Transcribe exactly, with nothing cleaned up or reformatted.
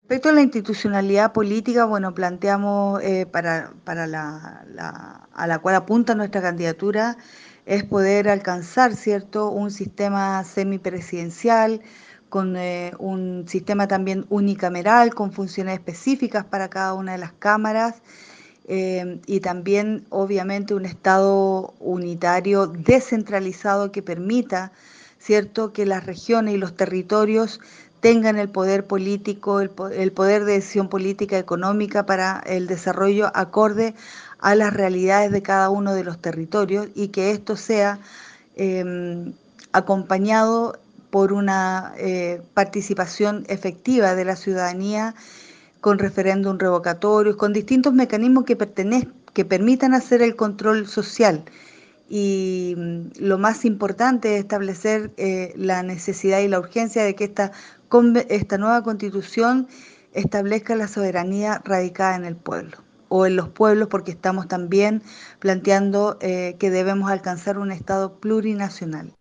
Respecto a la institucionalidad política, bueno, planteamos eh, para, para la, la- a la cual apunta nuestra candidatura es poder alcanzar, ¿cierto?, un sistema semipresidencial, con eh, un sistema también unicameral, con funciones específicas para cada una de las cámaras, eh, y también, obviamente, un Estado unitario descentralizado que permita, ¿cierto?, que las regiones y los territorios tengan el poder político, el, el poder de decisión política económica para el desarrollo acorde a las realidades de cada uno de los territorios y que esto sea eh, acompañado por una eh, participación efectiva de la ciudadanía con referéndum revocatorios, con distintos mecanismos que, que permitan hacer el control social. Y mm, lo más importante es establecer eh, la necesidad y la urgencia de que esta, esta nueva constitución establezca la soberanía radicada en el pueblo o en los pueblos, porque estamos también planteando eh, que debemos alcanzar un Estado plurinacional.